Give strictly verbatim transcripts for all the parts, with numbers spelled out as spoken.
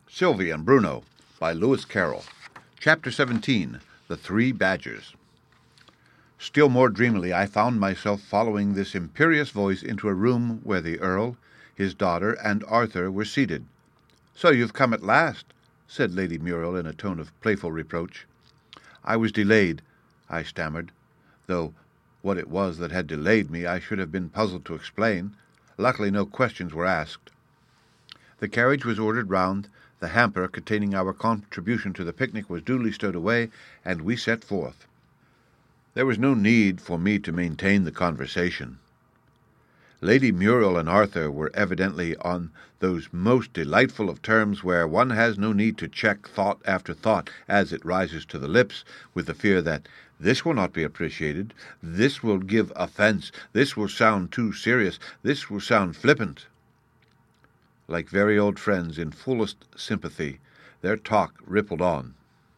Sylvie and Bruno by Lewis Carroll. Chapter seventeen. The Three Badgers. Still more dreamily I found myself following this imperious voice into a room where the Earl, his daughter, and Arthur were seated. "So you've come at last," said Lady Muriel in a tone of playful reproach. "I was delayed," I stammered, though what it was that had delayed me I should have been puzzled to explain. Luckily no questions were asked. The carriage was ordered round, the hamper containing our contribution to the picnic was duly stowed away, and we set forth. There was no need for me to maintain the conversation. Lady Muriel and Arthur were evidently on those most delightful of terms where one has no need to check thought after thought as it rises to the lips, with the fear that this will not be appreciated, this will give offence, this will sound too serious, this will sound flippant. Like very old friends in fullest sympathy, their talk rippled on.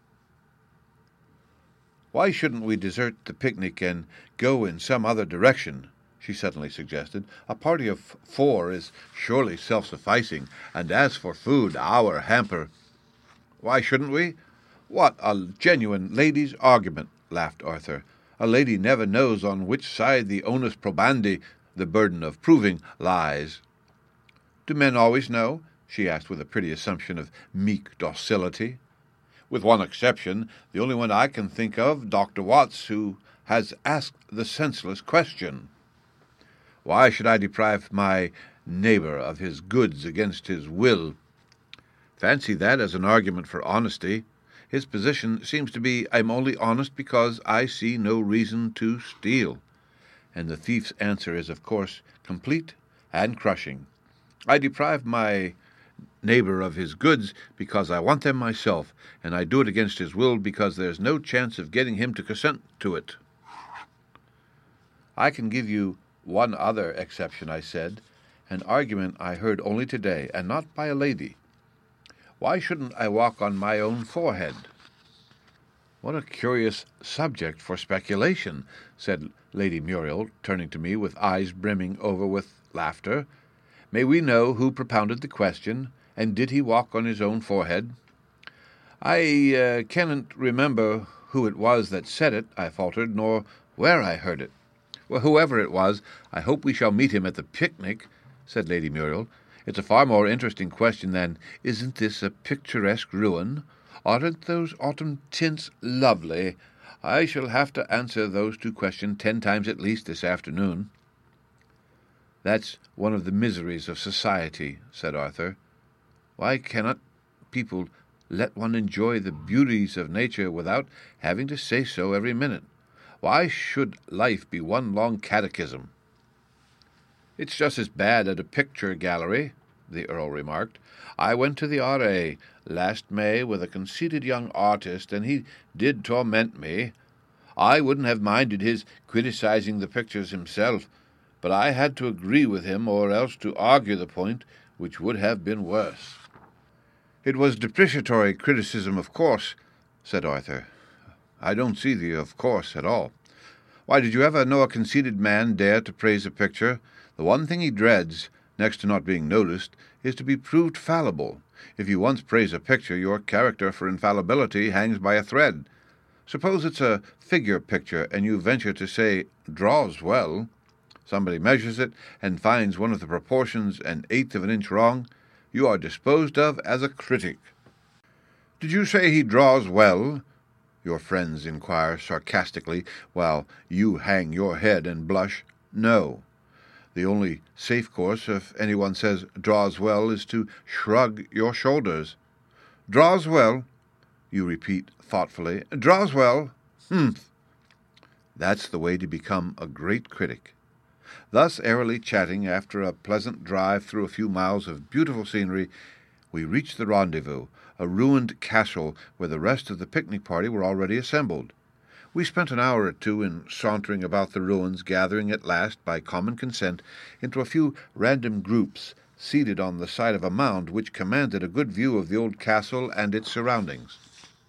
"Why shouldn't we desert the picnic and go in some other direction?" she suddenly suggested. "A party of four is surely self-sufficing, and as for food, our hamper—" "Why shouldn't we? What a genuine lady's argument!" laughed Arthur. "A lady never knows on which side the onus probandi, the burden of proving, lies." "Do men always know?" she asked with a pretty assumption of meek docility. "With one exception, the only one I can think of, Doctor Watts, who has asked the senseless question. Why should I deprive my neighbour of his goods against his will? Fancy that as an argument for honesty. His position seems to be, I'm only honest because I see no reason to steal. And the thief's answer is, of course, complete and crushing. I deprive my neighbour of his goods because I want them myself, and I do it against his will because there's no chance of getting him to consent to it." "I can give you one other exception," I said, "an argument I heard only today, and not by a lady. Why shouldn't I walk on my own forehead?" "What a curious subject for speculation," said Lady Muriel, turning to me with eyes brimming over with laughter. "May we know who propounded the question, and did he walk on his own forehead?" "I uh, cannot remember who it was that said it," I faltered, "nor where I heard it." "Well, whoever it was, I hope we shall meet him at the picnic," said Lady Muriel. "It's a far more interesting question than, isn't this a picturesque ruin? Aren't those autumn tints lovely? I shall have to answer those two questions ten times at least this afternoon." "That's one of the miseries of society," said Arthur. "Why cannot people let one enjoy the beauties of nature without having to say so every minute? Why should life be one long catechism?" "It's just as bad at a picture gallery," the Earl remarked. "I went to the R A last May with a conceited young artist, and he did torment me. I wouldn't have minded his criticizing the pictures himself, but I had to agree with him or else to argue the point, which would have been worse." "It was depreciatory criticism, of course," said Arthur. "I don't see the of course at all. Why, did you ever know a conceited man dare to praise a picture? The one thing he dreads, next to not being noticed, is to be proved fallible. If you once praise a picture, your character for infallibility hangs by a thread. Suppose it's a figure picture, and you venture to say, 'draws well.' Somebody measures it, and finds one of the proportions an eighth of an inch wrong. You are disposed of as a critic." "Did you say he draws well?" your friends inquire sarcastically, while you hang your head and blush. "No. The only safe course, if anyone says 'draws well,' is to shrug your shoulders. 'Draws well,' you repeat thoughtfully. 'Draws well. Humph.' That's the way to become a great critic." Thus airily chatting, after a pleasant drive through a few miles of beautiful scenery, we reached the rendezvous, a ruined castle where the rest of the picnic party were already assembled. We spent an hour or two in sauntering about the ruins, gathering at last, by common consent, into a few random groups, seated on the side of a mound which commanded a good view of the old castle and its surroundings.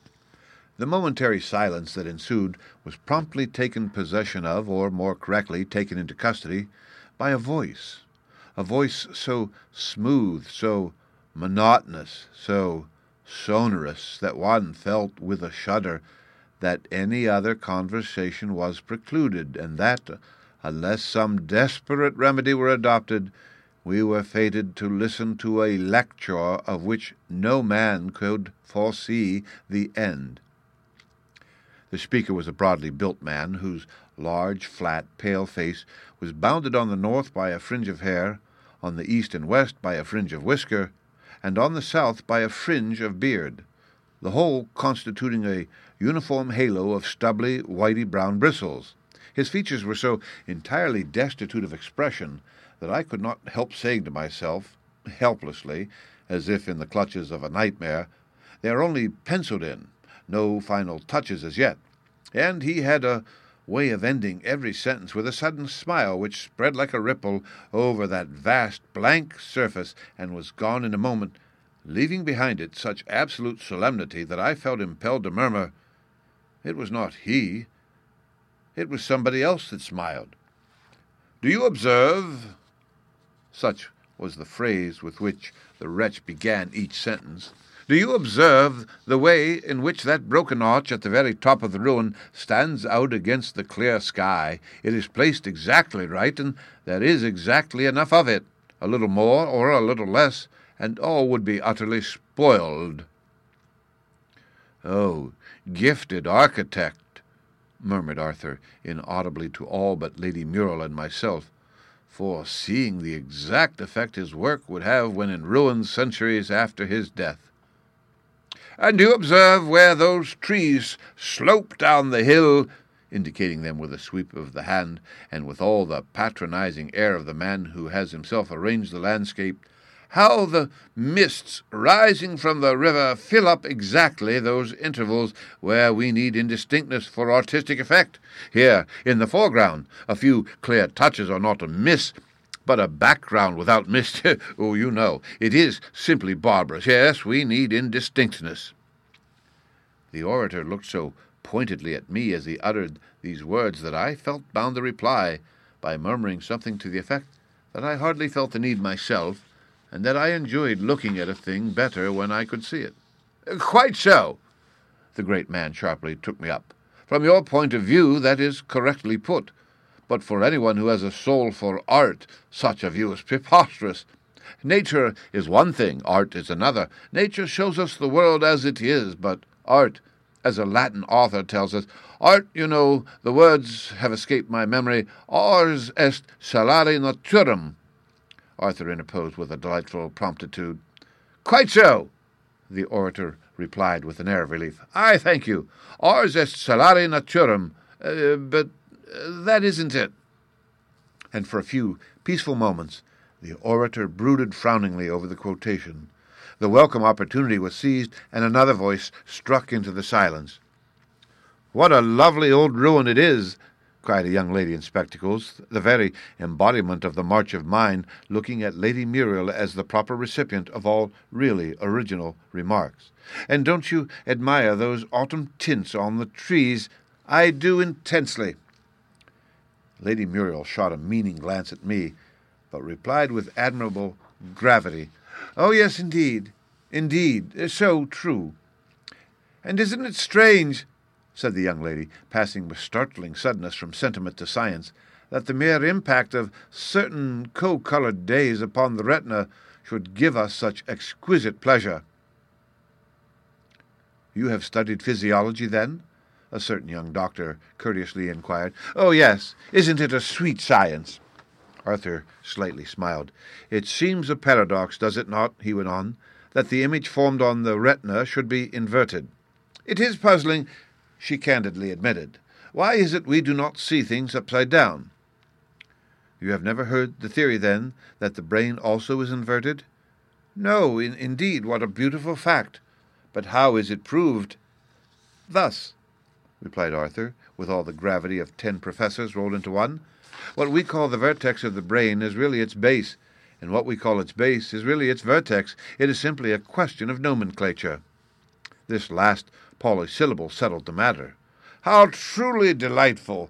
The momentary silence that ensued was promptly taken possession of, or more correctly, taken into custody, by a voice, a voice so smooth, so monotonous, so sonorous, that one felt with a shudder that any other conversation was precluded, and that, unless some desperate remedy were adopted, we were fated to listen to a lecture of which no man could foresee the end. The speaker was a broadly built man, whose large, flat, pale face was bounded on the north by a fringe of hair, on the east and west by a fringe of whisker, and on the south by a fringe of beard, the whole constituting a uniform halo of stubbly, whitey-brown bristles. His features were so entirely destitute of expression that I could not help saying to myself, helplessly, as if in the clutches of a nightmare, "They are only penciled in, no final touches as yet." And he had a way of ending every sentence with a sudden smile which spread like a ripple over that vast blank surface and was gone in a moment, leaving behind it such absolute solemnity that I felt impelled to murmur, "It was not he. It was somebody else that smiled." "Do you observe," such was the phrase with which the wretch began each sentence, "do you observe the way in which that broken arch at the very top of the ruin stands out against the clear sky? It is placed exactly right, and there is exactly enough of it. A little more or a little less, and all would be utterly spoiled." "Oh, gifted architect," murmured Arthur, inaudibly to all but Lady Muriel and myself, foreseeing the exact effect his work would have when in ruins centuries after his death. "And do you observe where those trees slope down the hill," indicating them with a sweep of the hand, and with all the patronizing air of the man who has himself arranged the landscape, "how the mists rising from the river fill up exactly those intervals where we need indistinctness for artistic effect? Here, in the foreground, a few clear touches are not amiss, but a background without mist, oh, you know, it is simply barbarous. Yes, we need indistinctness." The orator looked so pointedly at me as he uttered these words that I felt bound to reply by murmuring something to the effect that I hardly felt the need myself, and that I enjoyed looking at a thing better when I could see it. "Quite so," the great man sharply took me up. "From your point of view, that is correctly put. But for anyone who has a soul for art, such a view is preposterous. Nature is one thing, art is another. Nature shows us the world as it is, but art, as a Latin author tells us, art, you know, the words have escaped my memory, ars est celare naturam." Arthur interposed with a delightful promptitude. "Quite so," the orator replied with an air of relief. "I thank you. Ars est celare naturam. Uh, but uh, that isn't it." And for a few peaceful moments the orator brooded frowningly over the quotation. The welcome opportunity was seized, and another voice struck into the silence. "What a lovely old ruin it is!" cried a young lady in spectacles, the very embodiment of the March of Mine, looking at Lady Muriel as the proper recipient of all really original remarks. "And don't you admire those autumn tints on the trees?" "I do intensely." Lady Muriel shot a meaning glance at me, but replied with admirable gravity, "Oh, yes, indeed, indeed, so true." "And isn't it strange," said the young lady, passing with startling suddenness from sentiment to science, "that the mere impact of certain co-coloured days upon the retina should give us such exquisite pleasure?" "You have studied physiology, then?" a certain young doctor courteously inquired. "Oh, yes. Isn't it a sweet science?" Arthur slightly smiled. "It seems a paradox, does it not," he went on, "that the image formed on the retina should be inverted?" "It is puzzling," she candidly admitted. "Why is it we do not see things upside down?" "You have never heard the theory, then, that the brain also is inverted?" "No, in, indeed. What a beautiful fact! But how is it proved?" "Thus," replied Arthur, with all the gravity of ten professors rolled into one. "What we call the vertex of the brain is really its base, and what we call its base is really its vertex. It is simply a question of nomenclature." This last polysyllable settled the matter. "How truly delightful!"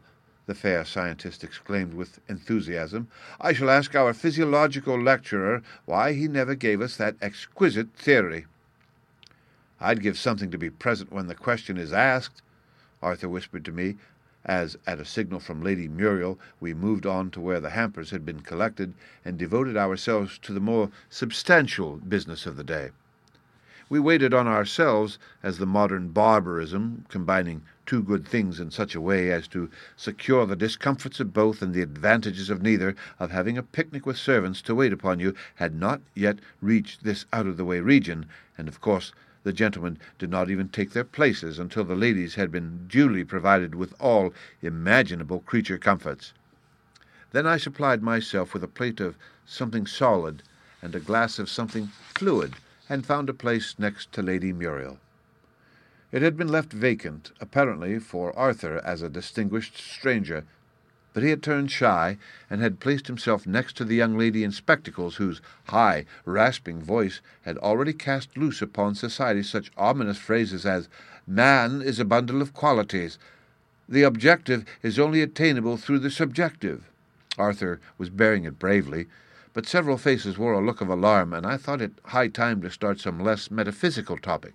the fair scientist exclaimed with enthusiasm. "I shall ask our physiological lecturer why he never gave us that exquisite theory." "I'd give something to be present when the question is asked," Arthur whispered to me, as, at a signal from Lady Muriel, we moved on to where the hampers had been collected, and devoted ourselves to the more substantial business of the day. We waited on ourselves as the modern barbarism, combining two good things in such a way as to secure the discomforts of both and the advantages of neither, of having a picnic with servants to wait upon you, had not yet reached this out-of-the-way region, and of course the gentlemen did not even take their places until the ladies had been duly provided with all imaginable creature comforts. Then I supplied myself with a plate of something solid and a glass of something fluid, and found a place next to Lady Muriel. It had been left vacant, apparently for Arthur as a distinguished stranger, but he had turned shy, and had placed himself next to the young lady in spectacles, whose high, rasping voice had already cast loose upon society such ominous phrases as, "Man is a bundle of qualities. The objective is only attainable through the subjective." Arthur was bearing it bravely, but several faces wore a look of alarm, and I thought it high time to start some less metaphysical topic.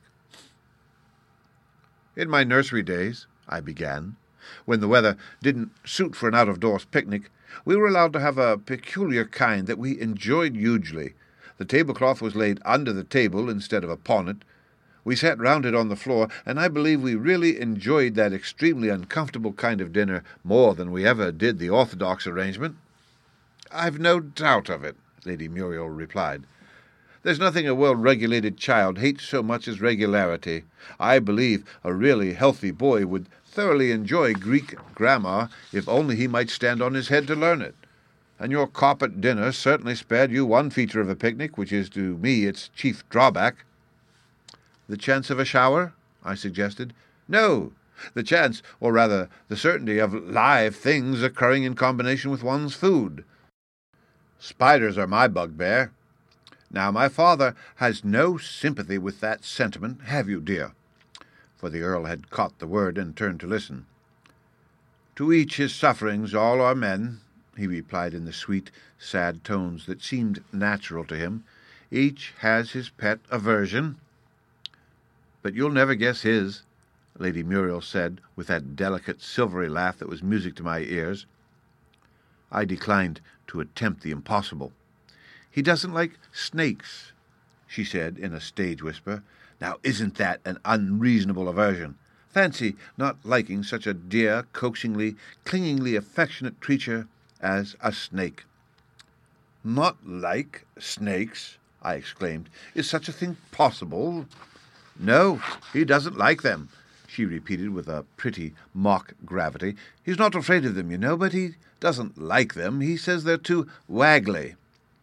"In my nursery days," I began, "when the weather didn't suit for an out-of-doors picnic, we were allowed to have a peculiar kind that we enjoyed hugely. The tablecloth was laid under the table instead of upon it. We sat round it on the floor, and I believe we really enjoyed that extremely uncomfortable kind of dinner more than we ever did the orthodox arrangement." "I've no doubt of it," Lady Muriel replied. "There's nothing a well-regulated child hates so much as regularity. I believe a really healthy boy would thoroughly enjoy Greek grammar if only he might stand on his head to learn it. And your carpet dinner certainly spared you one feature of a picnic, which is to me its chief drawback." "The chance of a shower?" I suggested. "No, the chance, or rather the certainty, of live things occurring in combination with one's food. Spiders are my bugbear. Now, my father has no sympathy with that sentiment, have you, dear?" For the Earl had caught the word and turned to listen. "To each his sufferings, all are men," he replied in the sweet, sad tones that seemed natural to him. "Each has his pet aversion." "But you'll never guess his," Lady Muriel said, with that delicate, silvery laugh that was music to my ears. I declined to attempt the impossible. "He doesn't like snakes," she said in a stage whisper. "Now, isn't that an unreasonable aversion? Fancy not liking such a dear, coaxingly, clingingly affectionate creature as a snake." "Not like snakes!" I exclaimed. "Is such a thing possible?" "No, he doesn't like them," she repeated with a pretty mock gravity. "He's not afraid of them, you know, but he doesn't like them. He says they're too waggly."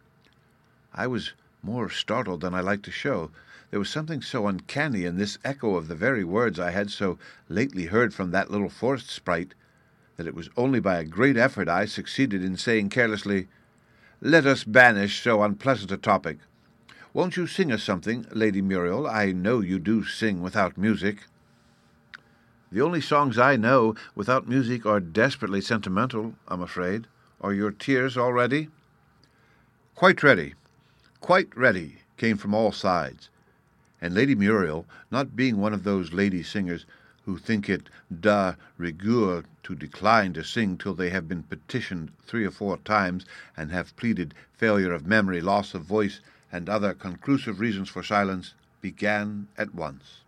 I was more startled than I liked to show. There was something so uncanny in this echo of the very words I had so lately heard from that little forest sprite, that it was only by a great effort I succeeded in saying carelessly, "Let us banish so unpleasant a topic. Won't you sing us something, Lady Muriel? I know you do sing without music." "The only songs I know without music are desperately sentimental, I'm afraid. Are your tears all ready?" "Quite ready, quite ready," came from all sides, and Lady Muriel, not being one of those lady singers who think it de rigueur to decline to sing till they have been petitioned three or four times, and have pleaded failure of memory, loss of voice, and other conclusive reasons for silence, began at once.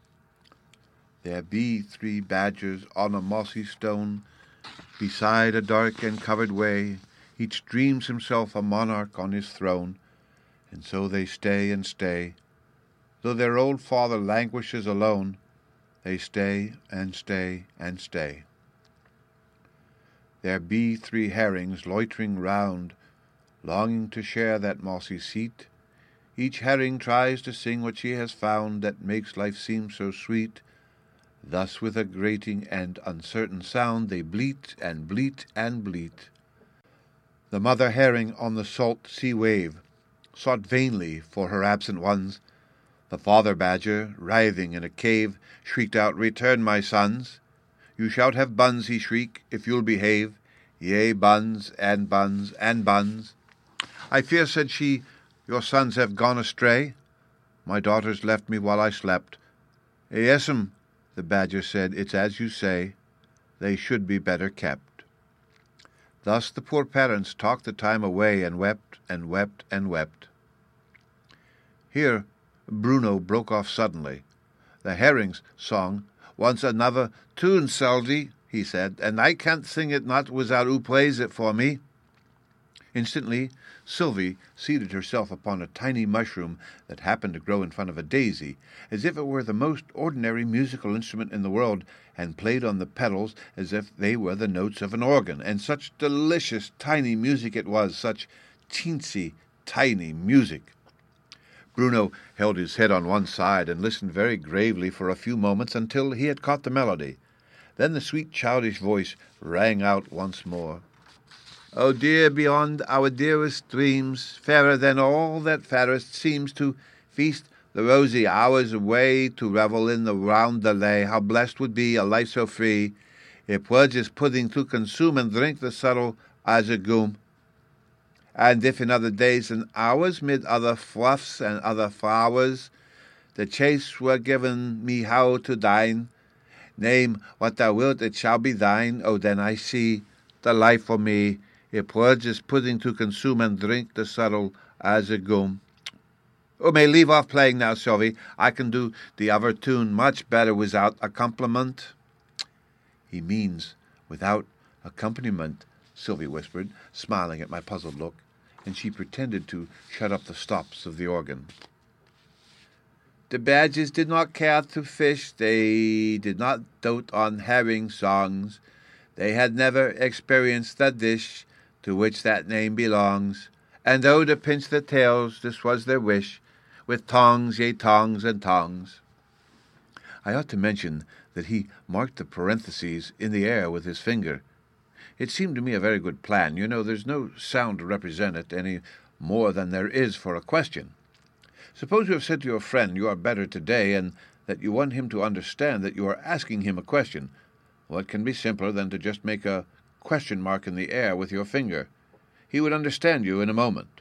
"There be three badgers on a mossy stone, beside a dark and covered way, each dreams himself a monarch on his throne, and so they stay and stay. Though their old father languishes alone, they stay and stay and stay. There be three herrings loitering round, longing to share that mossy seat. Each herring tries to sing what she has found that makes life seem so sweet. Thus with a grating and uncertain sound they bleat and bleat and bleat. The mother herring on the salt sea wave sought vainly for her absent ones. The father badger, writhing in a cave, shrieked out, 'Return, my sons! You shalt have buns, he shriek, if you'll behave. Yea, buns, and buns, and buns. I fear, said she, your sons have gone astray. My daughters left me while I slept. Yes'm, the badger said, it's as you say. They should be better kept. Thus the poor parents talked the time away, and wept, and wept, and wept. Here Bruno broke off suddenly. The herring's song wants another tune, Seldy, he said, and I can't sing it not without oo plays it for me. Instantly Sylvie seated herself upon a tiny mushroom that happened to grow in front of a daisy, as if it were the most ordinary musical instrument in the world, and played on the petals as if they were the notes of an organ. And such delicious tiny music it was, such teensy tiny music. Bruno held his head on one side and listened very gravely for a few moments until he had caught the melody. Then the sweet childish voice rang out once more. Oh, dear, beyond our dearest dreams, fairer than all that fairest seems, to feast the rosy hours away, to revel in the roundelay, how blessed would be a life so free, if words is pudding to consume and drink the subtle azagoom. And if in other days and hours, mid other fluffs and other flowers, the chase were given me how to dine, name what thou wilt, it shall be thine. Oh, then I see the life for me, if words is pudding to consume and drink the subtle azagoom. Oh, may leave off playing now, Sylvie. I can do the other tune much better without accompaniment. He means without accompaniment, Sylvie whispered, smiling at my puzzled look, and she pretended to shut up the stops of the organ. The badgers did not care to fish, they did not dote on herring songs, they had never experienced the dish to which that name belongs, and oh, to pinch the tails, this was their wish, with tongs, yea, tongs and tongs. I ought to mention that he marked the parentheses in the air with his finger. It seemed to me a very good plan. You know, there's no sound to represent it any more than there is for a question. Suppose you have said to your friend you are better today, and that you want him to understand that you are asking him a question. What can be simpler than to just make a question mark in the air with your finger? He would understand you in a moment.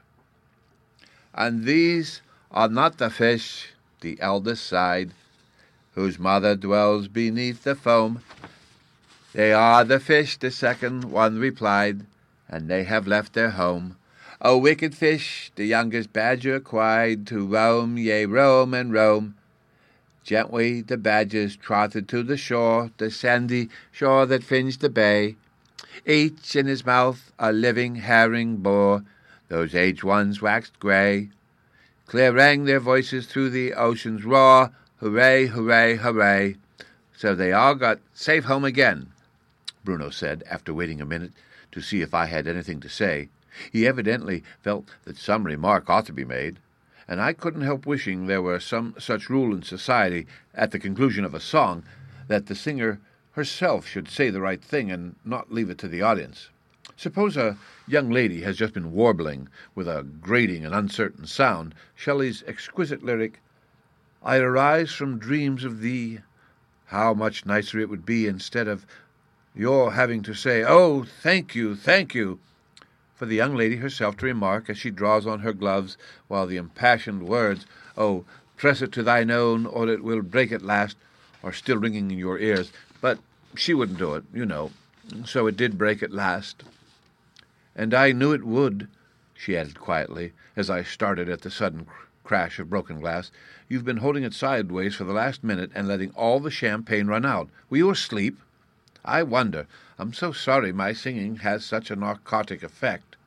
And these are not the fish, the eldest sighed, whose mother dwells beneath the foam. They are the fish, the second one replied, and they have left their home. O wicked fish, the youngest badger cried, to roam, yea, roam and roam. Gently the badgers trotted to the shore, the sandy shore that fringed the bay. Each in his mouth a living herring bore, those aged ones waxed grey. Clear rang their voices through the ocean's roar, hooray, hooray, hooray. So they all got safe home again, Bruno said, after waiting a minute to see if I had anything to say. He evidently felt that some remark ought to be made, and I couldn't help wishing there were some such rule in society at the conclusion of a song, that the singer herself should say the right thing and not leave it to the audience. Suppose a young lady has just been warbling with a grating and uncertain sound Shelley's exquisite lyric, I arise from dreams of thee. How much nicer it would be instead of your having to say, oh, thank you, thank you, for the young lady herself to remark as she draws on her gloves, while the impassioned words, oh, press it to thine own, or it will break at last, are still ringing in your ears. But she wouldn't do it, you know, so it did break at last. And I knew it would, she added quietly, as I started at the sudden cr- crash of broken glass. You've been holding it sideways for the last minute and letting all the champagne run out. Were you asleep? I wonder. I'm so sorry my singing has such a narcotic effect.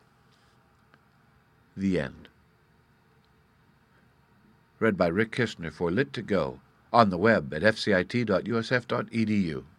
The end. Read by Rick Kistner for Lit to Go, on the web at f c i t dot u s f dot e d u.